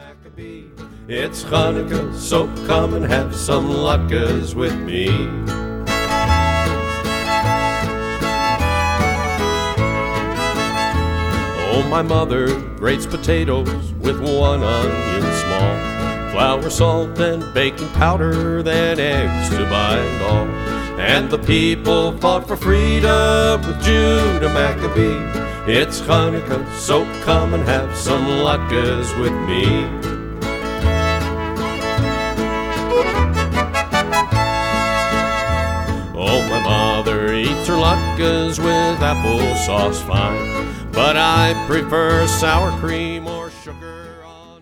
Maccabee. It's Hanukkah, so come and have some latkes with me. Oh, my mother grates potatoes with one onion small, flour, salt, and baking powder, then eggs to bind all. And the people fought for freedom with Judah Maccabee. It's Hanukkah, so come and have some latkes with me. Oh, my mother eats her latkes with applesauce fine, but I prefer sour cream.